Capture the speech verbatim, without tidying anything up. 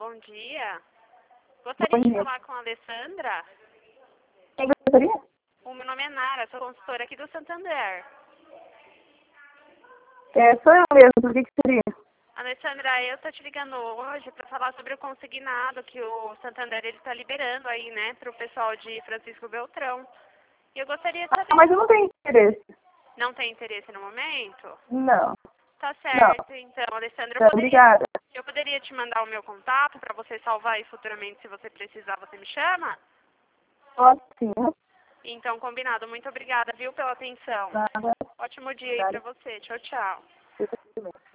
bom dia. Gostaria Bom de dia. falar com a Alessandra. Quem gostaria? O meu nome é Nara, sou consultora aqui do Santander. É, sou eu mesmo, o que, que seria? Alessandra, eu estou te ligando hoje para falar sobre o consignado que o Santander está liberando aí, né, para o pessoal de Francisco Beltrão. E eu gostaria de Ah, saber... mas eu não tenho interesse. Não tem interesse no momento? Não. Tá Não. certo, então, Alessandra, eu Não, poderia, obrigada. eu poderia te mandar o meu contato para você salvar aí futuramente, se você precisar, você me chama? Pode sim. Então, combinado. Muito obrigada, viu, pela atenção. Nada. Ótimo dia aí Nada. para você. Tchau, tchau. Você também.